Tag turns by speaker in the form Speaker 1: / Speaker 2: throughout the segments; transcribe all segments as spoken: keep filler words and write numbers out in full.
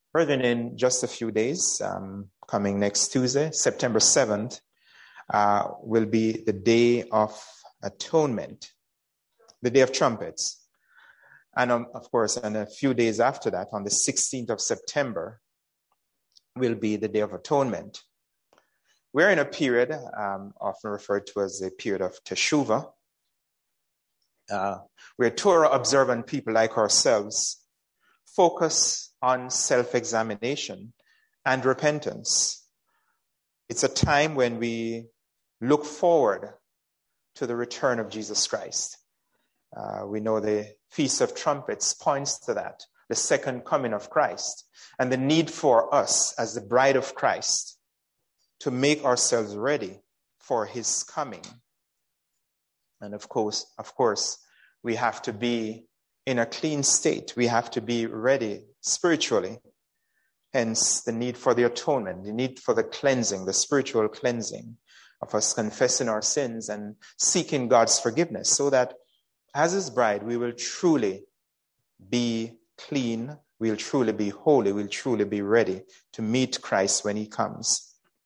Speaker 1: Brethren, in just a few days, um, coming next Tuesday, September seventh, uh, will be the Day of Atonement, the Day of Trumpets. And um, of course, and a few days after that, on the sixteenth of September, will be the Day of Atonement. We're in a period um, often referred to as a period of Teshuvah, uh, where Torah observant people like ourselves focus on self-examination and repentance. It's a time when we look forward to the return of Jesus Christ. Uh, we know the Feast of Trumpets points to that, the second coming of Christ, and the need for us as the bride of Christ to make ourselves ready for his coming. And of course, of course, we have to be in a clean state. We have to be ready spiritually. Hence, the need for the atonement, the need for the cleansing, the spiritual cleansing of us confessing our sins and seeking God's forgiveness, so that as his bride, we will truly be clean, we'll truly be holy, we'll truly be ready to meet Christ when he comes.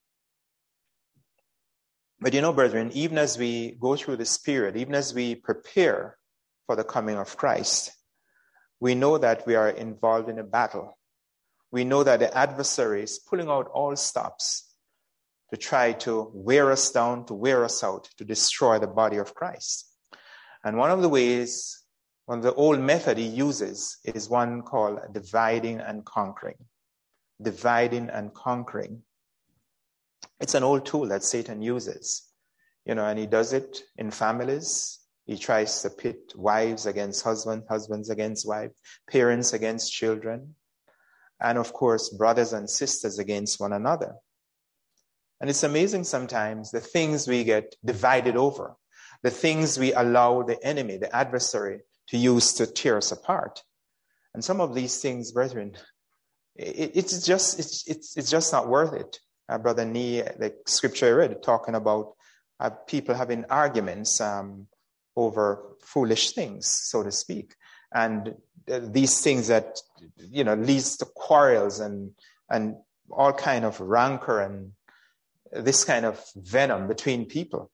Speaker 1: But you know, brethren, even as we go through this period, even as we prepare for the coming of Christ, we know that we are involved in a battle. We know that the adversary is pulling out all stops to try to wear us down, to wear us out, to destroy the body of Christ. And one of the ways, one of the old method he uses is one called dividing and conquering. Dividing and conquering. It's an old tool that Satan uses, you know, and he does it in families. He tries to pit wives against husbands, husbands against wives, parents against children, and of course, brothers and sisters against one another. And it's amazing sometimes the things we get divided over, the things we allow the enemy, the adversary, to use to tear us apart. And some of these things, brethren, it, it's just it's it's it's just not worth it. Uh, Brother Nee, the scripture I read, talking about uh, people having arguments um, over foolish things, so to speak, and uh, these things that you know leads to quarrels and and all kind of rancor and this kind of venom between people.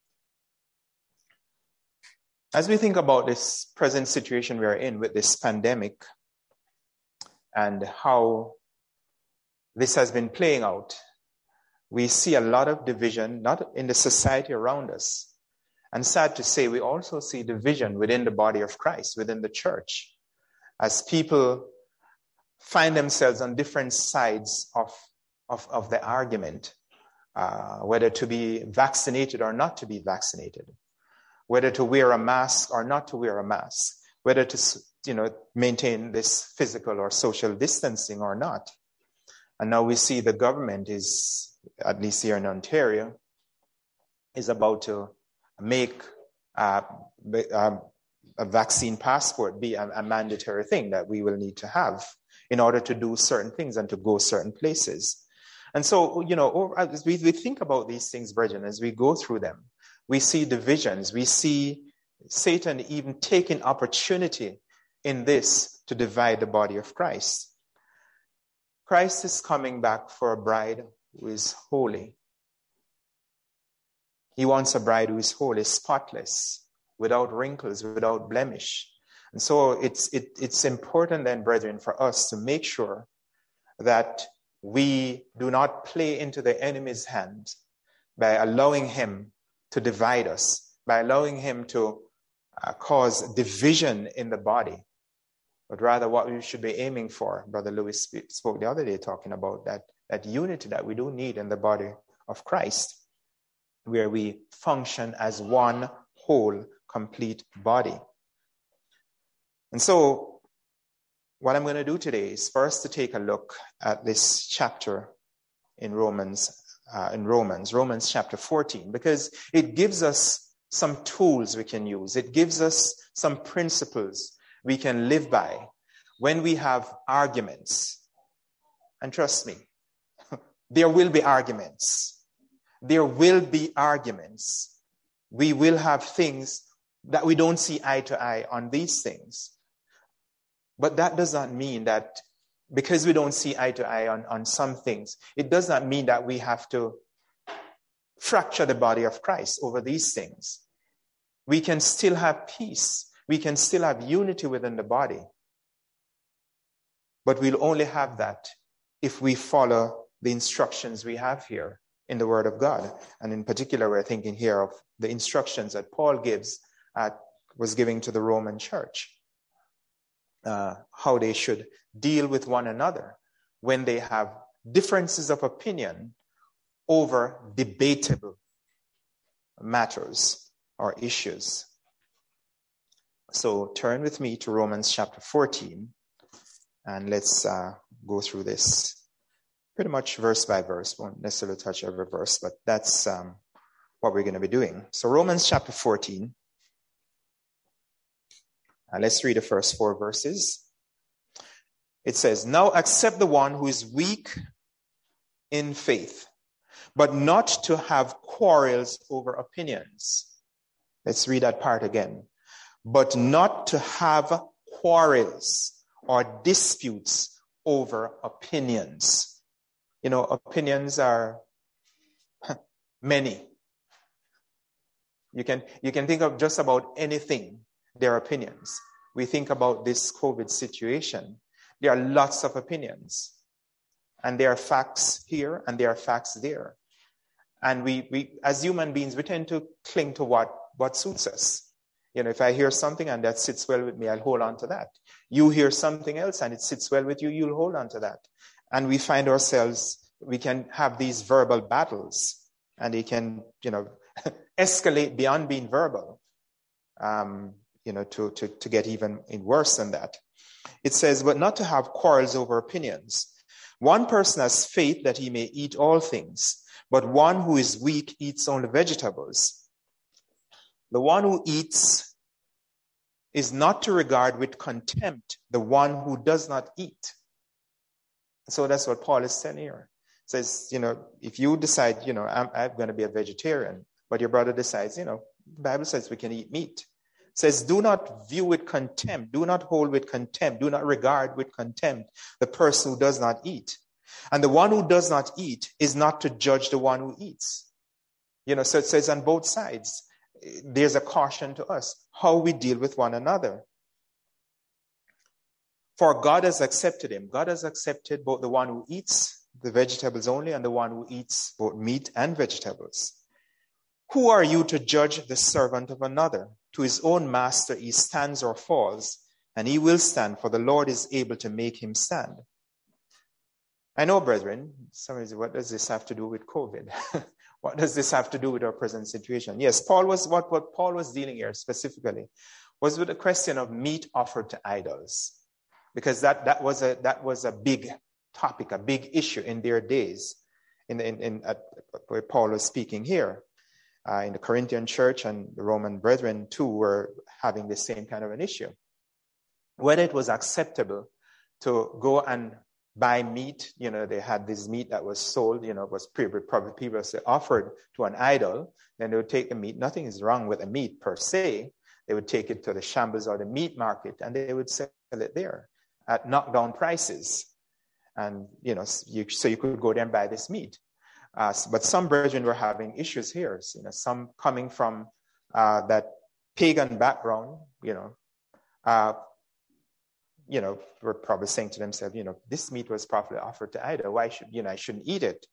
Speaker 1: As we think about this present situation we are in with this pandemic and how this has been playing out, we see a lot of division, not in the society around us. And sad to say, we also see division within the body of Christ, within the church, as people find themselves on different sides of, of, of the argument, uh, whether to be vaccinated or not to be vaccinated, whether to wear a mask or not to wear a mask, whether to, you know, maintain this physical or social distancing or not. And now we see the government is, at least here in Ontario, is about to make uh, a, a vaccine passport be a, a mandatory thing that we will need to have in order to do certain things and to go certain places. And so, you know, as we, we think about these things, brethren, as we go through them, we see divisions. We see Satan even taking opportunity in this to divide the body of Christ. Christ is coming back for a bride who is holy. He wants a bride who is holy, spotless, without wrinkles, without blemish. And so it's it, it's important then, brethren, for us to make sure that we do not play into the enemy's hands by allowing him to divide us, by allowing him to uh, cause division in the body. But rather what we should be aiming for, Brother Lewis spoke the other day talking about that, that unity that we do need in the body of Christ, where we function as one whole, complete body. And so what I'm going to do today is first to take a look at this chapter in Romans, uh, in Romans, Romans chapter fourteen, because it gives us some tools we can use. It gives us some principles we can live by when we have arguments. And trust me, there will be arguments. There will be arguments. We will have things that we don't see eye to eye on these things. But that does not mean that because we don't see eye to eye on, on some things, it does not mean that we have to fracture the body of Christ over these things. We can still have peace. We can still have unity within the body. But we'll only have that if we follow the instructions we have here in the Word of God. And in particular, we're thinking here of the instructions that Paul gives, uh, was giving to the Roman church, uh, how they should deal with one another when they have differences of opinion over debatable matters or issues. So turn with me to Romans chapter fourteen, and let's uh, go through this pretty much verse by verse. Won't necessarily touch every verse, but that's um, what we're going to be doing. So Romans chapter fourteen, uh, let's read the first four verses. It says, "Now accept the one who is weak in faith, but not to have quarrels over opinions." Let's read that part again. "But not to have quarrels or disputes over opinions." You know, opinions are many. You can, you can think of just about anything, their opinions. We think about this COVID situation. There are lots of opinions. And there are facts here and there are facts there. And we, we as human beings, we tend to cling to what, what suits us. You know, if I hear something and that sits well with me, I'll hold on to that. You hear something else and it sits well with you, you'll hold on to that. And we find ourselves, we can have these verbal battles, and they can, you know, escalate beyond being verbal, um, you know, to, to, to get even worse than that. It says, "But not to have quarrels over opinions. One person has faith that he may eat all things, but one who is weak eats only vegetables. The one who eats is not to regard with contempt the one who does not eat." So that's what Paul is saying here. He says, you know, if you decide, you know, I'm, I'm going to be a vegetarian, but your brother decides, you know, the Bible says we can eat meat. It says, do not view with contempt, do not hold with contempt, do not regard with contempt the person who does not eat. And the one who does not eat is not to judge the one who eats. You know, so it says on both sides, there's a caution to us, how we deal with one another. For God has accepted him. God has accepted both the one who eats the vegetables only and the one who eats both meat and vegetables. Who are you to judge the servant of another? To his own master he stands or falls, and he will stand, for the Lord is able to make him stand. I know, brethren, somebody says, what does this have to do with COVID? What does this have to do with our present situation? Yes, Paul was what, what Paul was dealing here specifically was with the question of meat offered to idols. Because that, that was a that was a big topic, a big issue in their days, in, in, in at, where Paul was speaking here. Uh, in the Corinthian church, and the Roman brethren too were having the same kind of an issue. Whether it was acceptable to go and buy meat, you know, they had this meat that was sold, you know, was probably previously offered to an idol, then they would take the meat. Nothing is wrong with the meat per se. They would take it to the shambles or the meat market, and they would sell it there at knockdown prices. And, you know, you, so you could go there and buy this meat. Uh, but some brethren were having issues here, you know, some coming from uh, that pagan background, you know, uh, you know, were probably saying to themselves, you know, this meat was probably offered to idol. Why should, you know, I shouldn't eat it.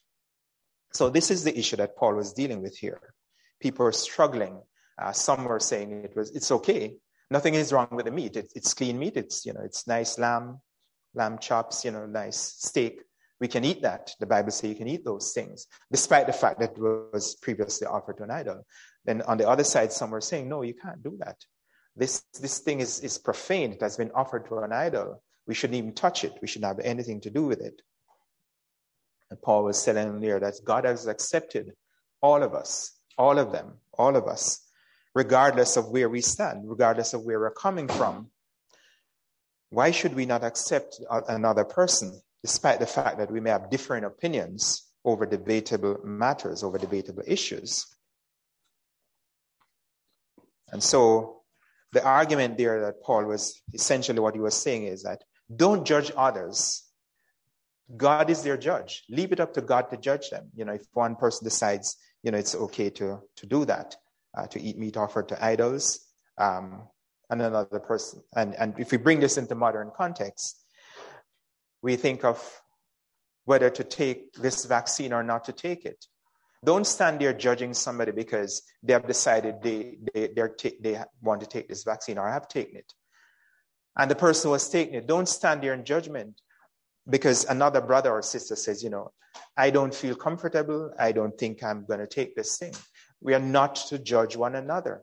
Speaker 1: So this is the issue that Paul was dealing with here. People are struggling. Uh, some were saying it was, it's okay. Nothing is wrong with the meat. It, it's clean meat. It's, you know, it's nice lamb, lamb chops, you know, nice steak. We can eat that. The Bible says you can eat those things, despite the fact that it was previously offered to an idol. Then on the other side, some were saying, no, you can't do that. This this thing is, is profane. It has been offered to an idol. We shouldn't even touch it. We shouldn't have anything to do with it. And Paul was telling them there that God has accepted all of us, all of them, all of us, regardless of where we stand, regardless of where we're coming from. Why should we not accept another person, despite the fact that we may have different opinions over debatable matters, over debatable issues? And so the argument there that Paul was, essentially what he was saying is that Don't judge others. God is their judge. Leave it up to God to judge them. You know, if one person decides, you know, it's okay to, to do that, uh, to eat meat offered to idols, um, and another person. And, and if we bring this into modern context, we think of whether to take this vaccine or not to take it. Don't stand there judging somebody because they have decided they, they, they're ta- they want to take this vaccine or have taken it. And the person who has taken it, don't stand there in judgment because another brother or sister says, you know, I don't feel comfortable. I don't think I'm going to take this thing. We are not to judge one another.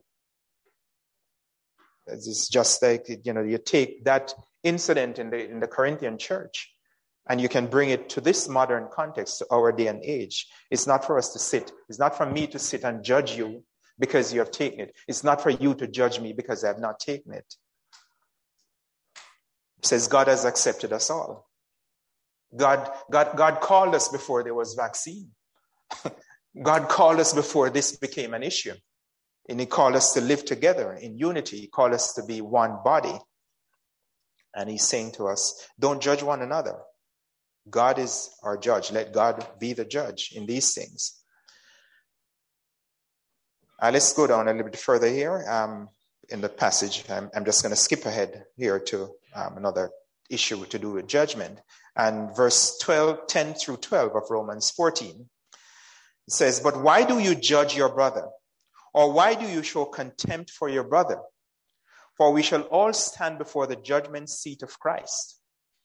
Speaker 1: It's just like, you know, you take that incident in the in the Corinthian church and you can bring it to this modern context, to our day and age. It's not for us to sit. It's not for me to sit and judge you because you have taken it. It's not for you to judge me because I have not taken it. It says God has accepted us all. God, God, God called us before there was vaccine. God called us before this became an issue. And he called us to live together in unity. He called us to be one body. And he's saying to us, don't judge one another. God is our judge. Let God be the judge in these things. Uh, let's go down a little bit further here um, in the passage. I'm, I'm just going to skip ahead here to um, another issue to do with judgment. And verse twelve, ten through twelve of Romans fourteen. It says, but why do you judge your brother? Or why do you show contempt for your brother? For we shall all stand before the judgment seat of Christ.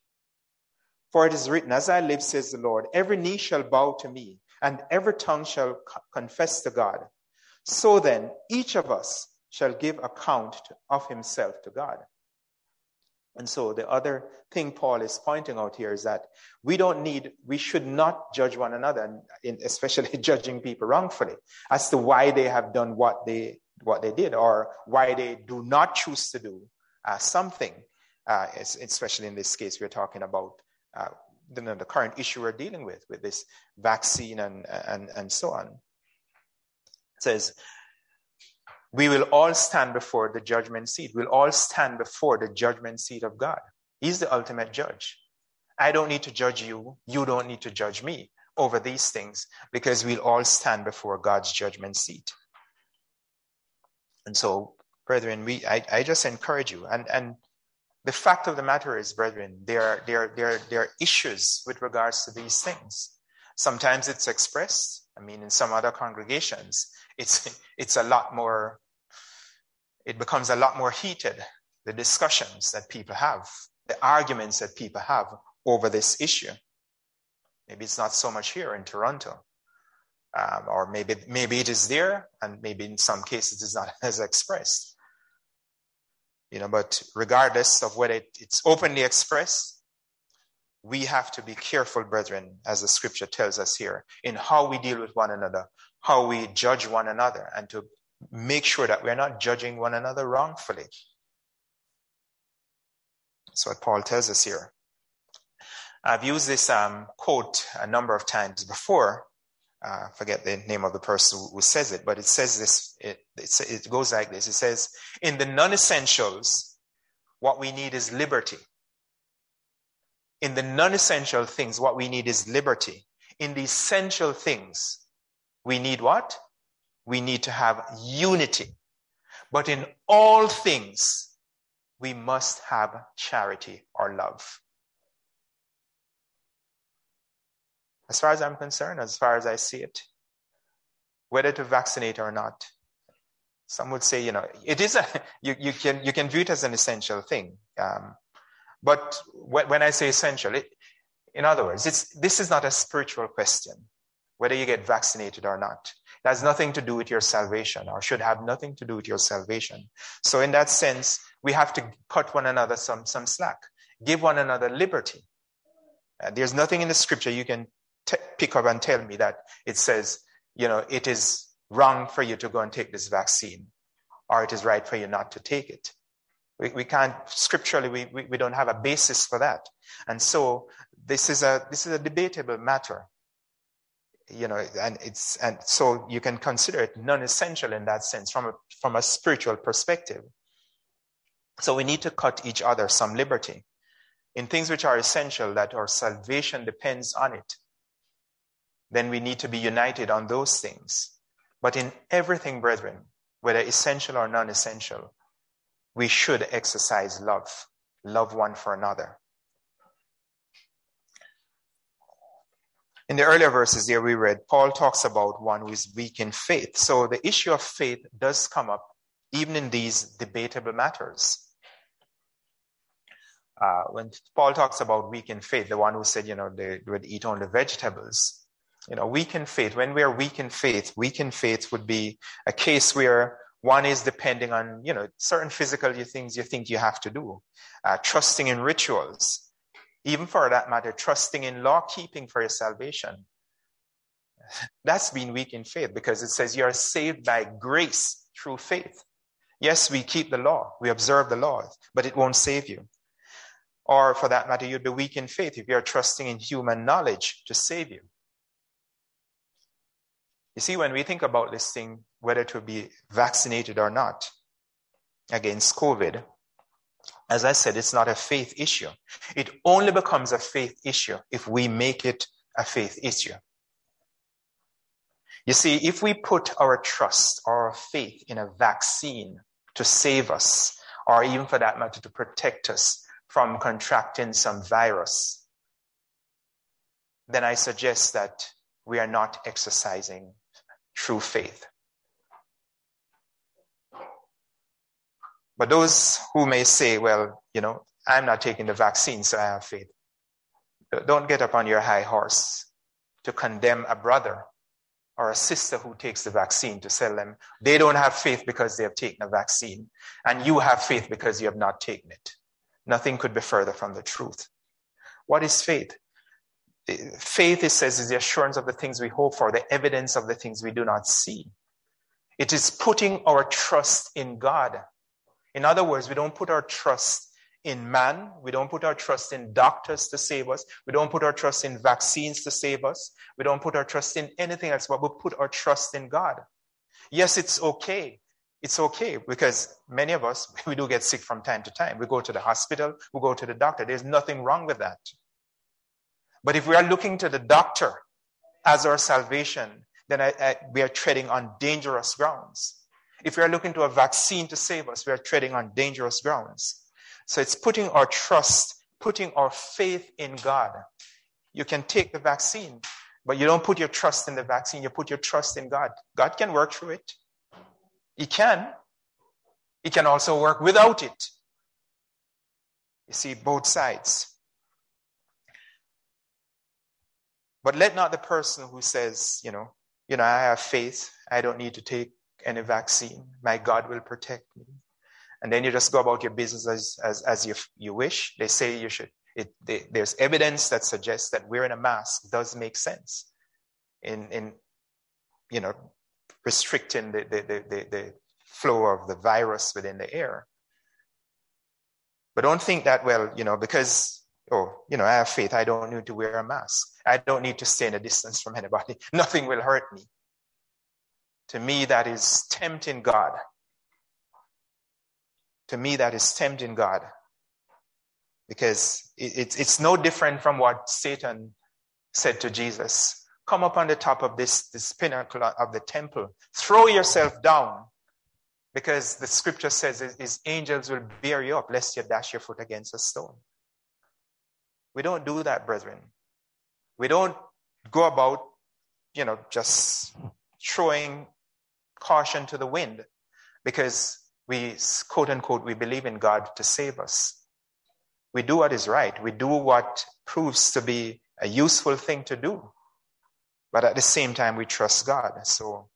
Speaker 1: For it is written, as I live, says the Lord, every knee shall bow to me, and every tongue shall co- confess to God. So then, each of us shall give account to, of himself to God. And so the other thing Paul is pointing out here is that we don't need, we should not judge one another, and in, especially judging people wrongfully as to why they have done what they what they did or why they do not choose to do uh, something. Uh, especially in this case, we're talking about uh, the, the current issue we're dealing with, with this vaccine and and and so on. It says, we will all stand before the judgment seat. We'll all stand before the judgment seat of God. He's the ultimate judge. I don't need to judge you. You don't need to judge me over these things because we'll all stand before God's judgment seat. And so, brethren, we I, I just encourage you. And, and the fact of the matter is, brethren, there are, there, there, there are issues with regards to these things. Sometimes it's expressed. I mean, in some other congregations, it's it's a lot more, it becomes a lot more heated, the discussions that people have, the arguments that people have over this issue. Maybe it's not so much here in Toronto, um, or maybe maybe it is there, and maybe in some cases it's not as expressed. You know, but regardless of whether it, it's openly expressed, we have to be careful, brethren, as the scripture tells us here, in how we deal with one another, how we judge one another, and to make sure that we're not judging one another wrongfully. That's what Paul tells us here. I've used this um, quote a number of times before. I uh, forget the name of the person who, who says it, but it says this, it, it, it goes like this. It says, in the non-essentials, what we need is liberty. In the non-essential things, what we need is liberty. In the essential things, we need what? We need to have unity. But in all things, we must have charity or love. As far as I'm concerned, as far as I see it, whether to vaccinate or not, some would say, you know, it is a, you, you can, you can view it as an essential thing. Um, But when I say essential, it, in other words, it's, this is not a spiritual question, whether you get vaccinated or not. It has nothing to do with your salvation, or should have nothing to do with your salvation. So in that sense, we have to cut one another some, some slack, give one another liberty. Uh, there's nothing in the scripture you can t- pick up and tell me that it says, you know, it is wrong for you to go and take this vaccine, or it is right for you not to take it. We, we can't, scripturally, we, we, we don't have a basis for that. And so this is a, this is a debatable matter, you know, and it's, and so you can consider it non-essential in that sense from a, from a spiritual perspective. So we need to cut each other some liberty in things which are essential, that our salvation depends on it, then we need to be united on those things. But in everything, brethren, whether essential or non-essential, we should exercise love, love one for another. In the earlier verses here we read, Paul talks about one who is weak in faith. So the issue of faith does come up even in these debatable matters. Uh, when Paul talks about weak in faith, the one who said, you know, they would eat only vegetables, you know, weak in faith. When we are weak in faith, weak in faith would be a case where one is depending on, you know, certain physical things you think you have to do, uh, trusting in rituals, even for that matter, trusting in law keeping for your salvation. That's being weak in faith, because it says you are saved by grace through faith. Yes, we keep the law, we observe the laws, but it won't save you. Or for that matter, you'd be weak in faith if you're trusting in human knowledge to save you. You see, when we think about this thing, whether to be vaccinated or not against COVID, as I said, it's not a faith issue. It only becomes a faith issue if we make it a faith issue. You see, if we put our trust or our faith in a vaccine to save us, or even for that matter to protect us from contracting some virus, then I suggest that we are not exercising true faith. But those who may say, well, you know, I'm not taking the vaccine, so I have faith. Don't get up on your high horse to condemn a brother or a sister who takes the vaccine, to tell them they don't have faith because they have taken a vaccine, and you have faith because you have not taken it. Nothing could be further from the truth. What is faith? Faith, it says, is the assurance of the things we hope for, the evidence of the things we do not see. It is putting our trust in God. In other words, we don't put our trust in man. We don't put our trust in doctors to save us. We don't put our trust in vaccines to save us. We don't put our trust in anything else, but we put our trust in God. Yes, it's okay. It's okay, because many of us, we do get sick from time to time. We go to the hospital, we go to the doctor. There's nothing wrong with that. But if we are looking to the doctor as our salvation, then I, I, we are treading on dangerous grounds. If we are looking to a vaccine to save us, we are treading on dangerous grounds. So it's putting our trust, putting our faith in God. You can take the vaccine, but you don't put your trust in the vaccine. You put your trust in God. God can work through it. He can. He can also work without it. You see, both sides. But let not the person who says, you know, you know, I have faith, I don't need to take any vaccine, my God will protect me, and then you just go about your business as as, as you, you wish. They say you should. It, they, there's evidence that suggests that wearing a mask does make sense in, in you know, restricting the, the, the, the, the flow of the virus within the air. But don't think that, well, you know, because, oh, you know, I have faith, I don't need to wear a mask. I don't need to stay in a distance from anybody. Nothing will hurt me. To me, that is tempting God. To me, that is tempting God. Because it, it's, it's no different from what Satan said to Jesus. Come up on the top of this, this pinnacle of the temple. Throw yourself down. Because the scripture says his, his angels will bear you up, lest you dash your foot against a stone. We don't do that, brethren. We don't go about, you know, just throwing caution to the wind because we, quote unquote, we believe in God to save us. We do what is right. We do what proves to be a useful thing to do. But at the same time, we trust God. So,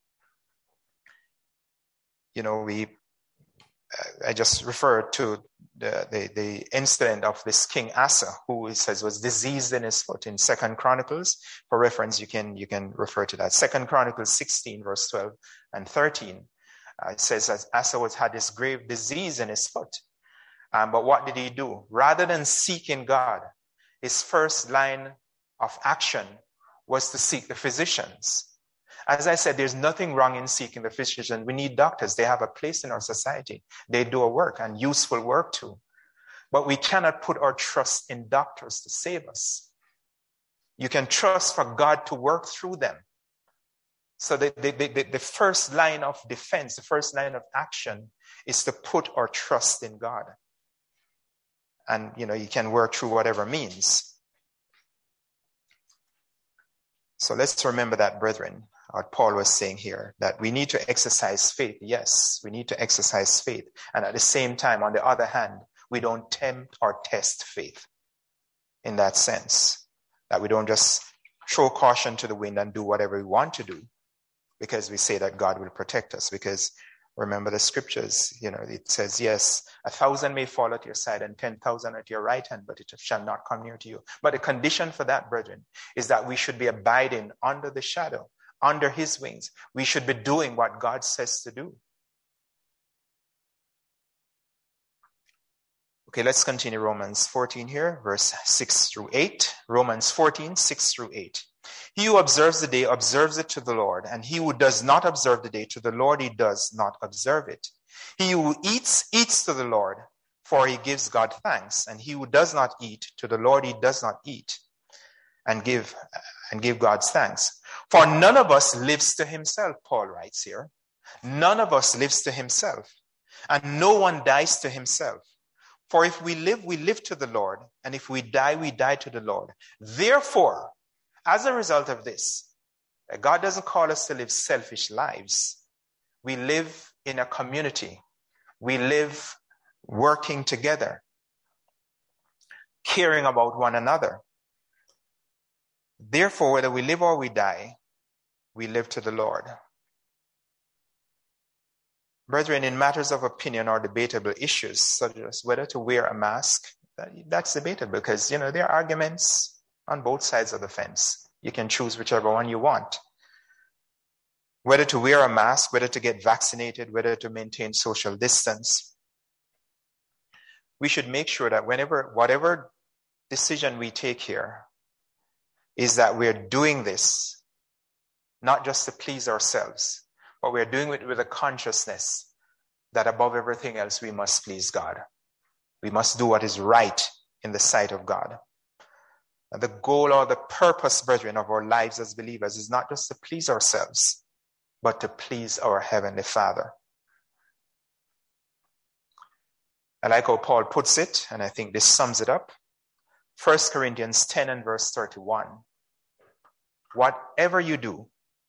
Speaker 1: you know, we, I just referred to the, the, the incident of this King Asa, who it says was diseased in his foot in Second Chronicles. For reference, you can, you can refer to that. Second Chronicles sixteen, verse twelve and thirteen. Uh, it says that Asa was, had this grave disease in his foot. Um, but what did he do? Rather than seeking God, his first line of action was to seek the physicians. As I said, there's nothing wrong in seeking the physician. We need doctors. They have a place in our society. They do a work, and useful work too. But we cannot put our trust in doctors to save us. You can trust for God to work through them. So the, the, the, the first line of defense, the first line of action is to put our trust in God. And, you know, you can work through whatever means. So let's remember that, brethren, what Paul was saying here, that we need to exercise faith. Yes, we need to exercise faith. And at the same time, on the other hand, we don't tempt or test faith in that sense, that we don't just throw caution to the wind and do whatever we want to do because we say that God will protect us. Because remember the scriptures, you know, it says, yes, a thousand may fall at your side and ten thousand at your right hand, but it shall not come near to you. But the condition for that, brethren, is that we should be abiding under the shadow, under his wings. We should be doing what God says to do. Okay, let's continue Romans fourteen here, verse six through eight. Romans fourteen, six through eight. He who observes the day observes it to the Lord, and he who does not observe the day to the Lord, he does not observe it. He who eats, eats to the Lord, for he gives God thanks, and he who does not eat, to the Lord he does not eat, and give and give God's thanks. For none of us lives to himself, Paul writes here. None of us lives to himself, and no one dies to himself. For if we live, we live to the Lord, and if we die, we die to the Lord. Therefore, as a result of this, God doesn't call us to live selfish lives. We live in a community. We live working together, caring about one another. Therefore, whether we live or we die, we live to the Lord. Brethren, in matters of opinion or debatable issues, such as whether to wear a mask, that's debatable because, you know, there are arguments on both sides of the fence. You can choose whichever one you want. Whether to wear a mask, whether to get vaccinated, whether to maintain social distance. We should make sure that whenever, whatever decision we take here, is that we're doing this not just to please ourselves, but we're doing it with a consciousness that above everything else, we must please God. We must do what is right in the sight of God. And the goal or the purpose, brethren, of our lives as believers is not just to please ourselves, but to please our Heavenly Father. I like how Paul puts it, and I think this sums it up. First Corinthians ten and verse thirty-one. Whatever you do,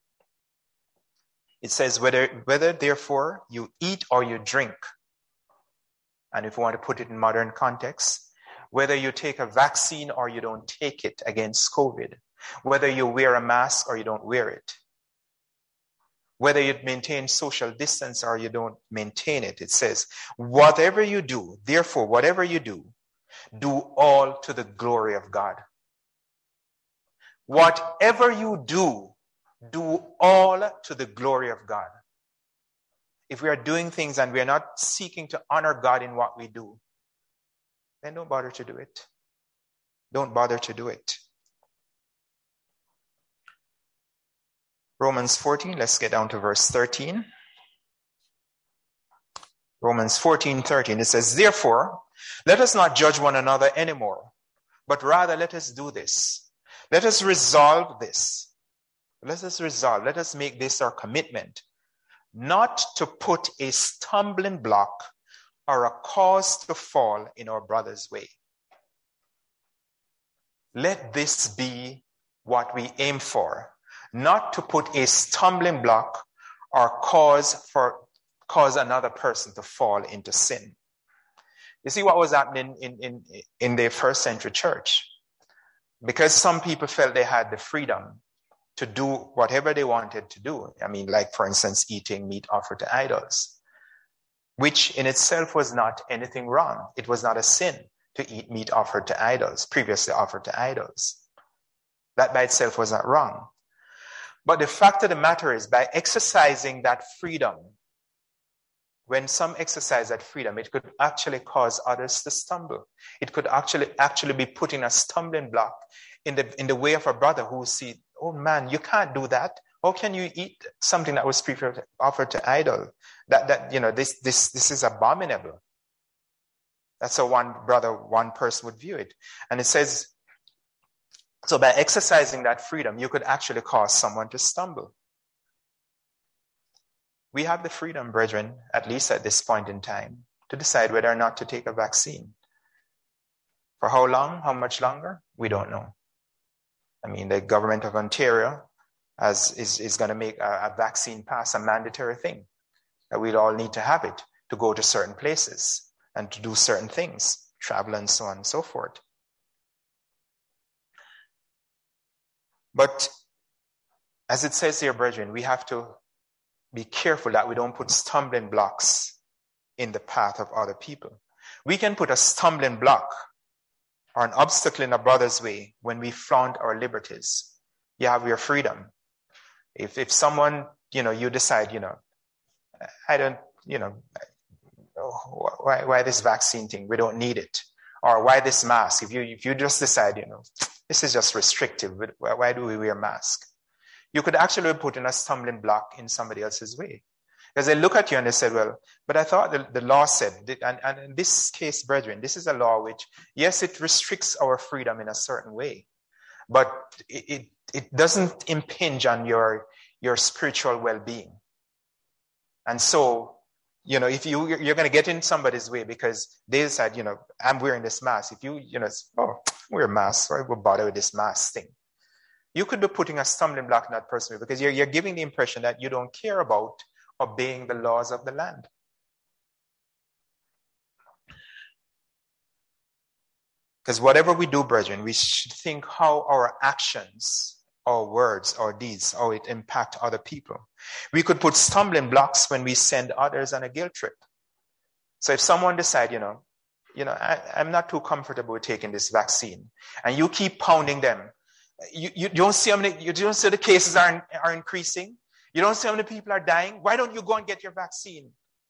Speaker 1: it says, whether, whether therefore you eat or you drink, and if you want to put it in modern context, whether you take a vaccine or you don't take it against COVID, whether you wear a mask or you don't wear it, whether you maintain social distance or you don't maintain it, it says, whatever you do, therefore, whatever you do, do all to the glory of God. Whatever you do, do all to the glory of God. If we are doing things and we are not seeking to honor God in what we do, then don't bother to do it. Don't bother to do it. Romans fourteen, let's get down to verse thirteen. Romans fourteen, thirteen, it says, therefore, let us not judge one another anymore, but rather let us do this. Let us resolve this. Let us resolve, let us make this our commitment, not to put a stumbling block or a cause to fall in our brother's way. Let this be what we aim for, not to put a stumbling block or cause for cause another person to fall into sin. You see what was happening in, in, in the first century church? Because some people felt they had the freedom to do whatever they wanted to do. I mean, like, for instance, eating meat offered to idols, which in itself was not anything wrong. It was not a sin to eat meat offered to idols, previously offered to idols. That by itself was not wrong. But the fact of the matter is, by exercising that freedom, when some exercise that freedom, it could actually cause others to stumble. It could actually actually be putting a stumbling block in the in the way of a brother who see, oh man, you can't do that. How can you eat something that was previously offered to idol? That that you know this this this is abominable. That's how one brother, one person would view it. And it says, so by exercising that freedom, you could actually cause someone to stumble. We have the freedom, brethren, at least at this point in time, to decide whether or not to take a vaccine. For how long, how much longer, we don't know. I mean, the government of Ontario has, is, is going to make a, a vaccine pass a mandatory thing, that we'll all need to have it to go to certain places and to do certain things, travel and so on and so forth. But as it says here, brethren, we have to be careful that we don't put stumbling blocks in the path of other people. We can put a stumbling block or an obstacle in a brother's way when we flaunt our liberties. You have your freedom. If if someone, you know, you decide, you know, I don't, you know, why why this vaccine thing? We don't need it. Or why this mask? If you if you just decide, you know, this is just restrictive. Why do we wear mask? You could actually put in a stumbling block in somebody else's way. Because they look at you and they said, well, but I thought the, the law said, and, and in this case, brethren, this is a law which, yes, it restricts our freedom in a certain way, but it, it, it doesn't impinge on your, your spiritual well-being. And so, you know, if you, you're going to get in somebody's way because they decide, you know, I'm wearing this mask. If you, you know, oh, wear a mask, why would bother with this mask thing? You could be putting a stumbling block in that person because you're, you're giving the impression that you don't care about obeying the laws of the land. Because whatever we do, brethren, we should think how our actions, our words, our deeds, how it impact other people. We could put stumbling blocks when we send others on a guilt trip. So if someone decide, you know, you know, I, I'm not too comfortable with taking this vaccine, and you keep pounding them, you, you don't see how many, you don't see the cases are, are increasing. You don't see how many people are dying. Why don't you go and get your vaccine?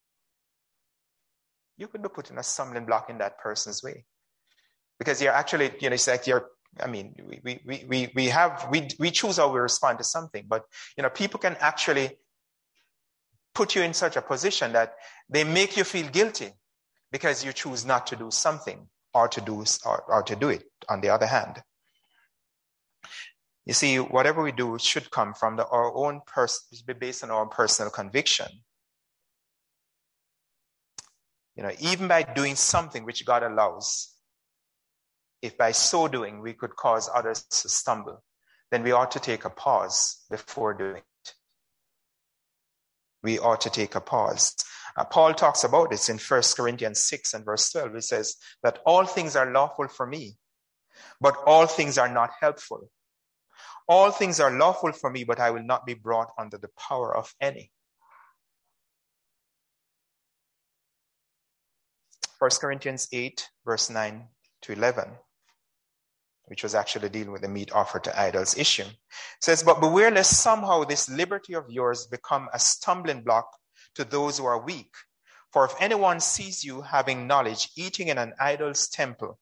Speaker 1: You could be putting a stumbling block in that person's way. Because you're actually, you know, it's like you're, I mean, we, we, we, we have, we, we choose how we respond to something, but, you know, people can actually put you in such a position that they make you feel guilty because you choose not to do something or to do, or, or to do it on the other hand. You see, whatever we do should come from the, our own person, be based on our personal conviction. You know, even by doing something which God allows, if by so doing we could cause others to stumble, then we ought to take a pause before doing it. We ought to take a pause. Uh, Paul talks about this in First Corinthians six and verse twelve. He says that all things are lawful for me, but all things are not helpful. All things are lawful for me, but I will not be brought under the power of any. First Corinthians eight, verse nine to eleven, which was actually dealing with the meat offered to idols issue. It says, but beware lest somehow this liberty of yours become a stumbling block to those who are weak. For if anyone sees you having knowledge, eating in an idol's temple,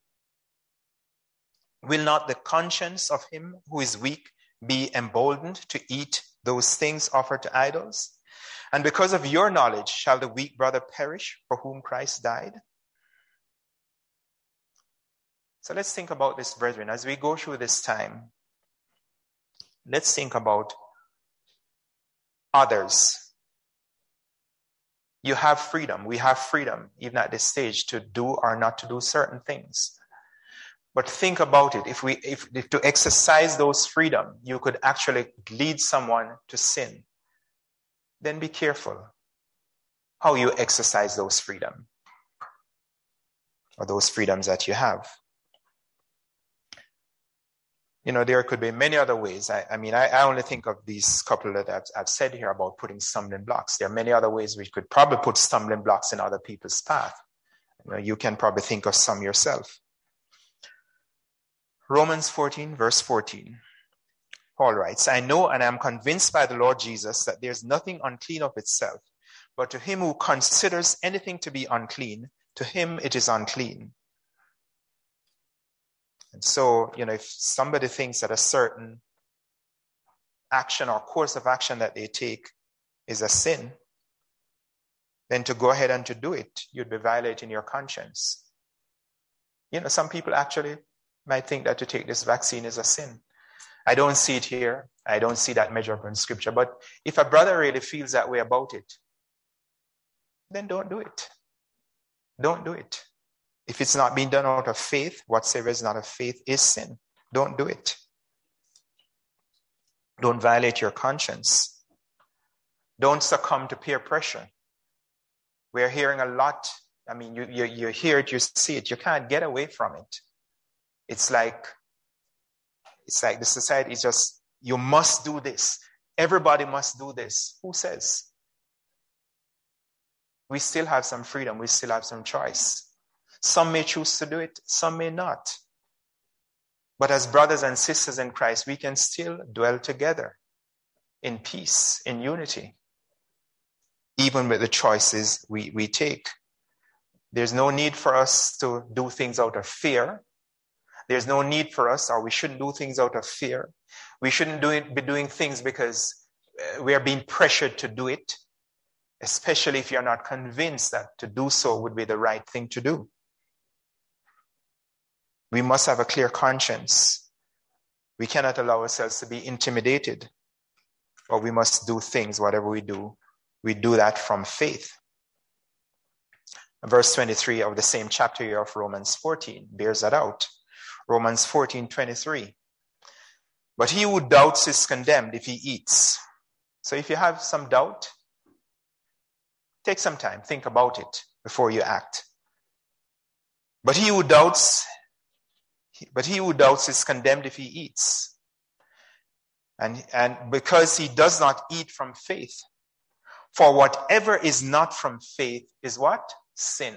Speaker 1: will not the conscience of him who is weak be emboldened to eat those things offered to idols? And because of your knowledge, shall the weak brother perish for whom Christ died? So let's think about this, brethren. As we go through this time, let's think about others. You have freedom. We have freedom, even at this stage, to do or not to do certain things. But think about it. If we, if, if to exercise those freedom, you could actually lead someone to sin, then be careful how you exercise those freedom or those freedoms that you have. You know, there could be many other ways. I, I mean, I, I only think of these couple that I've, I've said here about putting stumbling blocks. There are many other ways we could probably put stumbling blocks in other people's path. You know, you can probably think of some yourself. Romans fourteen, verse fourteen. Paul writes, I know and I am convinced by the Lord Jesus that there is nothing unclean of itself, but to him who considers anything to be unclean, to him it is unclean. And so, you know, if somebody thinks that a certain action or course of action that they take is a sin, then to go ahead and to do it, you'd be violating your conscience. You know, some people actually might think that to take this vaccine is a sin. I don't see it here. I don't see that measure up in scripture. But if a brother really feels that way about it, then don't do it. Don't do it. If it's not being done out of faith, whatsoever is not of faith is sin. Don't do it. Don't violate your conscience. Don't succumb to peer pressure. We're hearing a lot. I mean, you, you, you hear it, you see it. You can't get away from it. It's like, it's like the society is just, you must do this. Everybody must do this. Who says? We still have some freedom. We still have some choice. Some may choose to do it. Some may not. But as brothers and sisters in Christ, we can still dwell together in peace, in unity, even with the choices we, we take. There's no need for us to do things out of fear. There's no need for us, or we shouldn't do things out of fear. We shouldn't do it, be doing things because we are being pressured to do it, especially if you're not convinced that to do so would be the right thing to do. We must have a clear conscience. We cannot allow ourselves to be intimidated, but we must do things, whatever we do, we do that from faith. Verse twenty-three of the same chapter here of Romans fourteen bears that out. Romans fourteen twenty-three. But he who doubts is condemned if he eats. So if you have some doubt, take some time, think about it before you act. But he who doubts, but he who doubts is condemned if he eats. And, and because he does not eat from faith. For whatever is not from faith is what? Sin.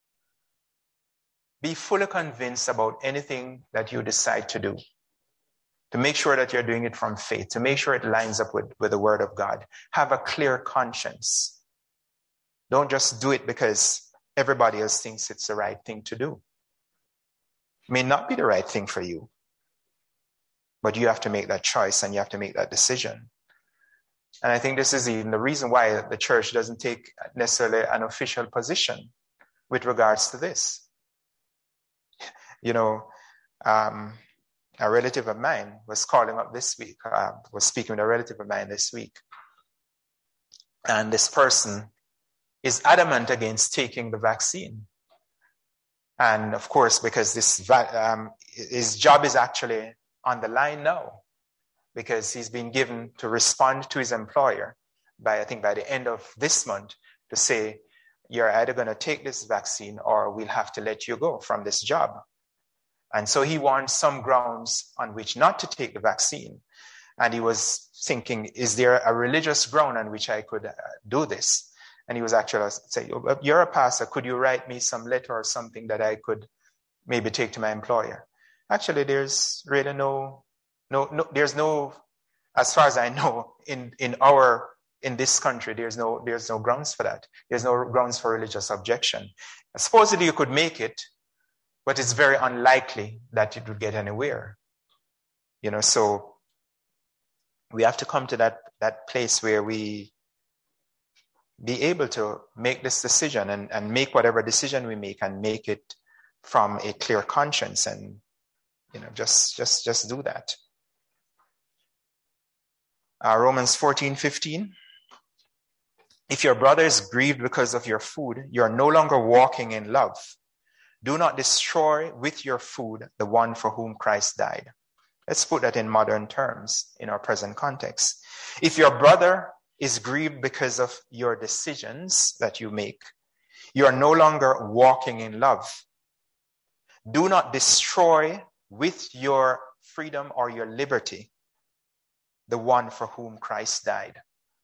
Speaker 1: Be fully convinced about anything that you decide to do. To make sure that you're doing it from faith. To make sure it lines up with, with the word of God. Have a clear conscience. Don't just do it because everybody else thinks it's the right thing to do. It may not be the right thing for you. But you have to make that choice and you have to make that decision. And I think this is even the reason why the church doesn't take necessarily an official position with regards to this. You know, um, a relative of mine was calling up this week, uh, was speaking with a relative of mine this week. And this person is adamant against taking the vaccine. And of course, because this um, his job is actually on the line now, because he's been given to respond to his employer by, I think, by the end of this month to say, you're either going to take this vaccine or we'll have to let you go from this job. And so he wants some grounds on which not to take the vaccine. And he was thinking, is there a religious ground on which I could uh, do this? And he was actually saying, you're a pastor, could you write me some letter or something that I could maybe take to my employer? Actually, there's really no, no, no, there's no, as far as I know, in, in our, in this country, there's no, there's no grounds for that. There's no grounds for religious objection. Supposedly you could make it, but it's very unlikely that it would get anywhere. You know, so we have to come to that, that place where we be able to make this decision and, and make whatever decision we make and make it from a clear conscience and, you know, just, just, just do that. Uh, Romans fourteen fifteen. If your brother is grieved because of your food, you are no longer walking in love. Do not destroy with your food the one for whom Christ died. Let's put that in modern terms in our present context. If your brother is grieved because of your decisions that you make, you are no longer walking in love. Do not destroy with your freedom or your liberty the one for whom Christ died.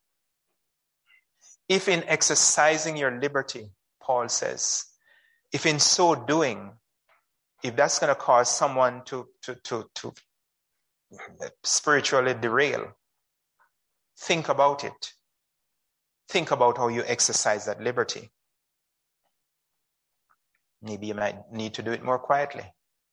Speaker 1: If in exercising your liberty, Paul says, if in so doing, if that's going to cause someone to, to, to, to spiritually derail, think about it. Think about how you exercise that liberty. Maybe you might need to do it more quietly.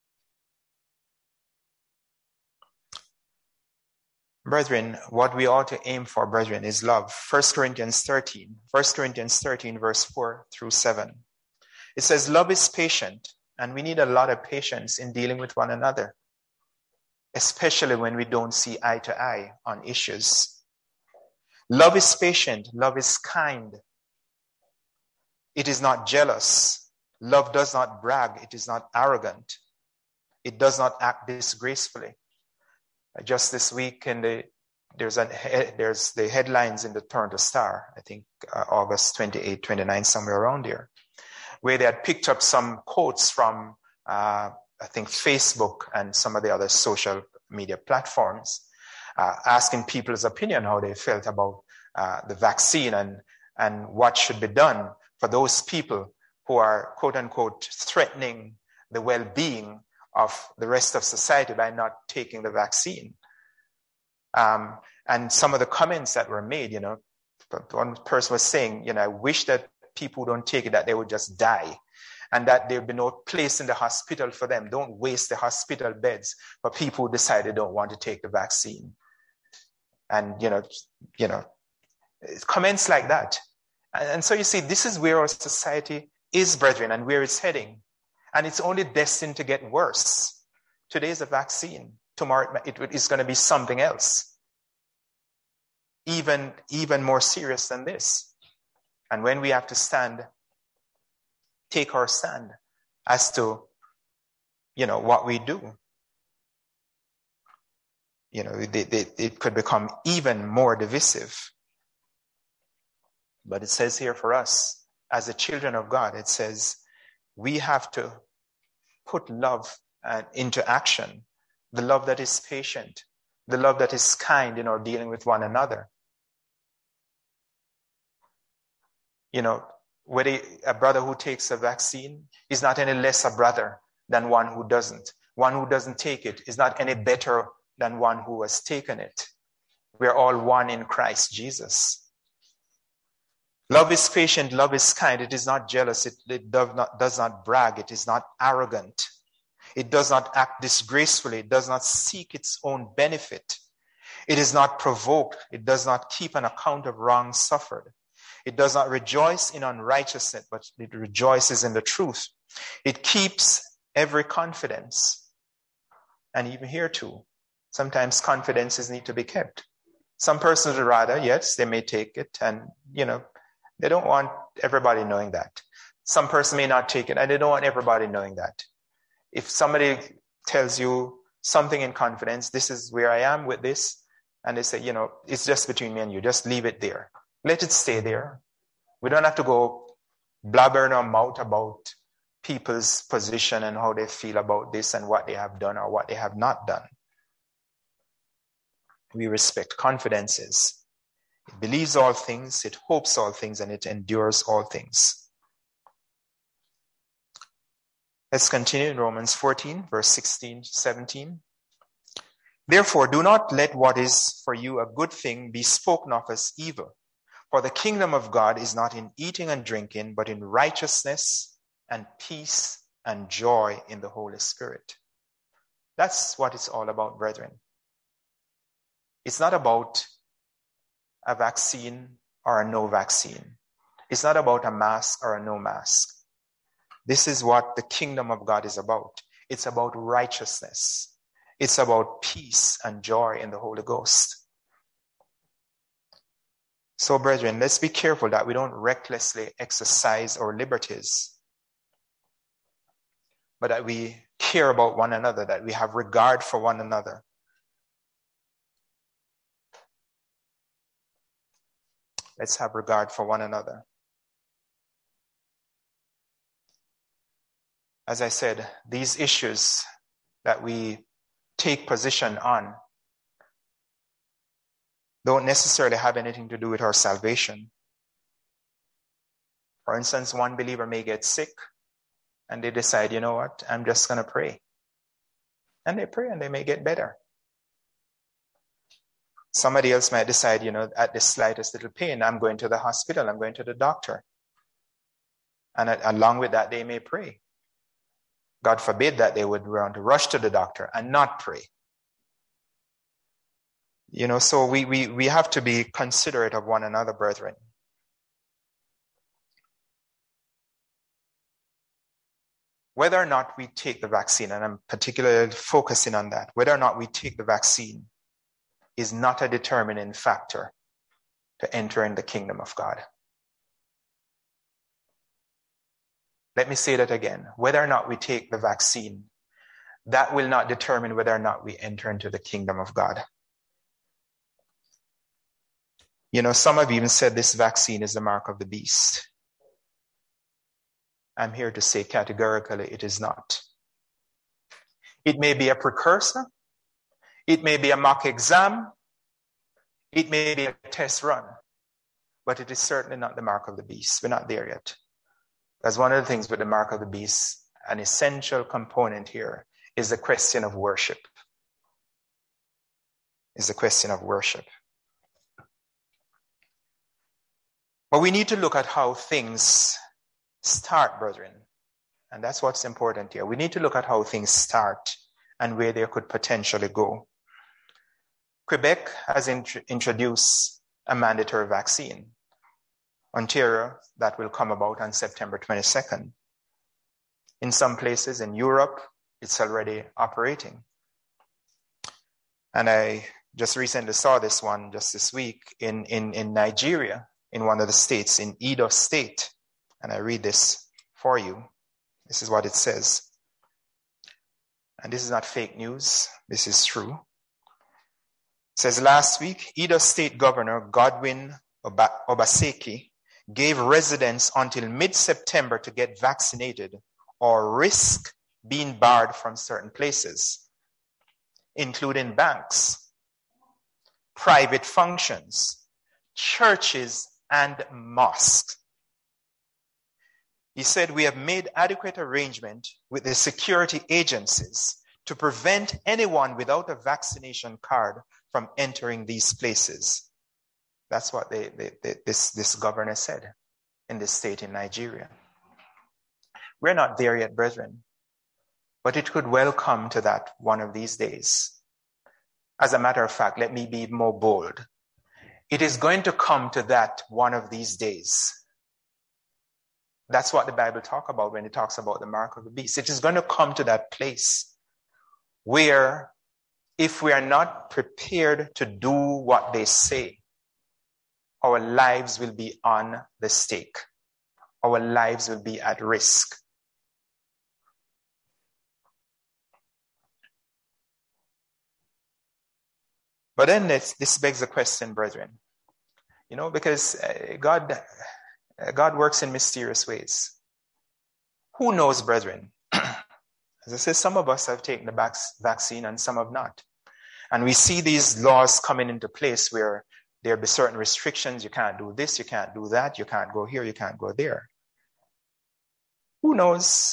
Speaker 1: Brethren, what we ought to aim for, brethren, is love. First Corinthians thirteen. First Corinthians thirteen, verse four through seven. It says, love is patient And we need a lot of patience in dealing with one another, especially when we don't see eye to eye on issues. Love is patient. Love is kind. It is not jealous. Love does not brag. It is not arrogant. It does not act disgracefully. Just this week, in the there's a there's the headlines in the Toronto Star, I think uh, August twenty-eighth, twenty-ninth, somewhere around there, where they had picked up some quotes from uh, I think Facebook and some of the other social media platforms, uh, asking people's opinion how they felt about uh, the vaccine and and what should be done for those people who are, quote unquote, threatening the well-being of the rest of society by not taking the vaccine. Um, and some of the comments that were made, you know, one person was saying, you know, I wish that people who don't take it, that they would just die, and that there'd be no place in the hospital for them. Don't waste the hospital beds for people who decide they don't want to take the vaccine. And, you know, you know, comments like that. And, and so you see, this is where our society is, brethren, and where it's heading. And it's only destined to get worse. Today is a vaccine. Tomorrow it is going to be something else. Even, even more serious than this. And when we have to stand, take our stand as to, you know, what we do, you know, it, it, it could become even more divisive. But it says here for us, as the children of God, it says we have to put love uh, into action, the love that is patient, the love that is kind in our dealing with one another. You know, whether a brother who takes a vaccine is not any less a brother than one who doesn't. One who doesn't take it is not any better than one who has taken it. We're all one in Christ Jesus. Love is patient, love is kind. It is not jealous, it, it does not, does not brag, it is not arrogant. It does not act disgracefully, it does not seek its own benefit. It is not provoked, it does not keep an account of wrong suffered. It does not rejoice in unrighteousness, but it rejoices in the truth. It keeps every confidence. And even here too, sometimes confidences need to be kept. Some persons would rather, yes, they may take it, and, you know, they don't want everybody knowing that. Some person may not take it, and they don't want everybody knowing that. If somebody tells you something in confidence, this is where I am with this, and they say, you know, it's just between me and you, just leave it there. Let it stay there. We don't have to go blabbering our mouth about people's position and how they feel about this and what they have done or what they have not done. We respect confidences. It believes all things, it hopes all things, and it endures all things. Let's continue in Romans fourteen, verse sixteen to seventeen. Therefore, do not let what is for you a good thing be spoken of as evil. For the kingdom of God is not in eating and drinking, but in righteousness and peace and joy in the Holy Spirit. That's what it's all about, brethren. It's not about a vaccine or a no vaccine. It's not about a mask or a no mask. This is what the kingdom of God is about. It's about righteousness. It's about peace and joy in the Holy Ghost. So, brethren, let's be careful that we don't recklessly exercise our liberties, but that we care about one another, that we have regard for one another. Let's have regard for one another. As I said, these issues that we take position on don't necessarily have anything to do with our salvation. For instance, one believer may get sick and they decide, you know what, I'm just going to pray. And they pray and they may get better. Somebody else might decide, you know, at the slightest little pain, I'm going to the hospital, I'm going to the doctor. And along with that, they may pray. God forbid that they would want to rush to the doctor and not pray. You know, so we, we, we have to be considerate of one another, brethren. whether or not we take the vaccine, and I'm particularly focusing on that, whether or not we take the vaccine is not a determining factor to entering the kingdom of God. Let me say that again. Whether or not we take the vaccine, that will not determine whether or not we enter into the kingdom of God. You know, some have even said this vaccine is the mark of the beast. I'm here to say categorically it is not. It may be a precursor. It may be a mock exam. It may be a test run. But it is certainly not the mark of the beast. We're not there yet. That's one of the things with the mark of the beast. An essential component here is the question of worship. Is the question of worship. But we need to look at how things start, brethren. And that's what's important here. We need to look at how things start and where they could potentially go. Quebec has int- introduced a mandatory vaccine. Ontario, that will come about on September twenty-second. In some places in Europe, it's already operating. And I just recently saw this one just this week in, in, in Nigeria, in one of the states, in Edo State. And I read this for you. This is what it says. And this is not fake news. This is true. It says, last week, Edo State Governor Godwin Obaseki gave residents until mid-September to get vaccinated or risk being barred from certain places, including banks, private functions, churches, and mosques. He said, we have made adequate arrangement with the security agencies to prevent anyone without a vaccination card from entering these places. That's what they, they, they, this, this governor said in this state in Nigeria. We're not there yet, brethren, but it could well come to that one of these days. As a matter of fact, let me be more bold. It is going to come to that one of these days. That's what the Bible talks about when it talks about the mark of the beast. It is going to come to that place where if we are not prepared to do what they say, our lives will be on the stake. Our lives will be at risk. But then this, this begs the question, brethren. You know, because God, God works in mysterious ways. Who knows, brethren? As I said, some of us have taken the vaccine and some have not. And we see these laws coming into place where there be certain restrictions. You can't do this, you can't do that, you can't go here, you can't go there. Who knows?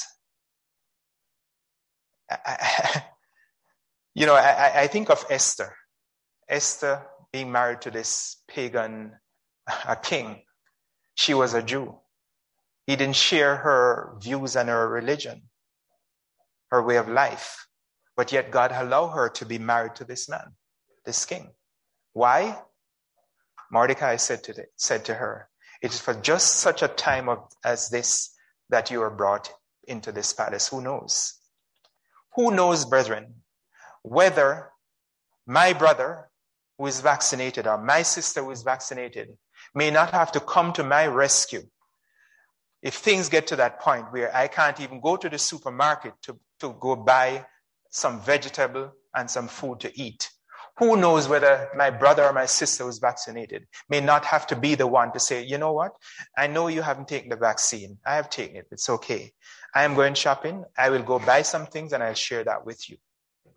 Speaker 1: I, I, you know, I, I think of Esther. Esther being married to this pagan a king. She was a Jew. He didn't share her views and her religion, her way of life. But yet God allowed her to be married to this man, this king. Why? Mordecai said to, the, said to her, it is for just such a time of, as this that you are brought into this palace. Who knows? Who knows, brethren, whether my brother who is vaccinated or my sister who is vaccinated may not have to come to my rescue if things get to that point where I can't even go to the supermarket to, to go buy some vegetable and some food to eat. Who knows whether my brother or my sister who's vaccinated may not have to be the one to say, you know what? I know you haven't taken the vaccine. I have taken it. It's okay. I am going shopping. I will go buy some things and I'll share that with you.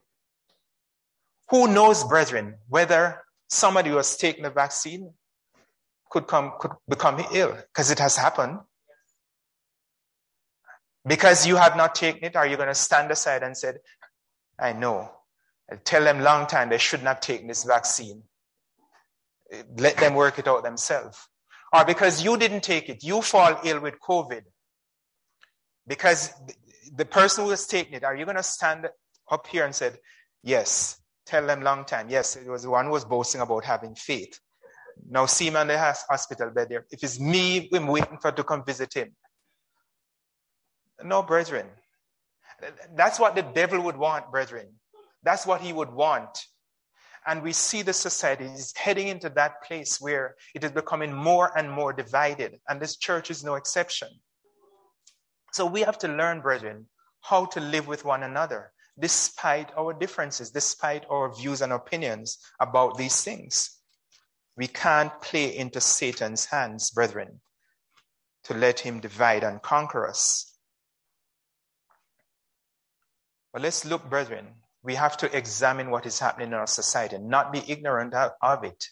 Speaker 1: Who knows, brethren, whether somebody who has taken the vaccine could come, could become ill, because it has happened. Because you have not taken it, are you going to stand aside and say, I know. I tell them long time they shouldn't have taken this vaccine. Let them work it out themselves. Or because you didn't take it, you fall ill with COVID. Because the person who has taken it, are you going to stand up here and say, yes, tell them long time. Yes, it was the one who was boasting about having faith. Now see him on the hospital bed there. If it's me, I'm waiting for to come visit him. No, brethren. That's what the devil would want, brethren. That's what he would want. And we see the society is heading into that place where it is becoming more and more divided. And this church is no exception. So we have to learn, brethren, how to live with one another, despite our differences, despite our views and opinions about these things. We can't play into Satan's hands, brethren, to let him divide and conquer us. But let's look, brethren. We have to examine what is happening in our society, not be ignorant of it.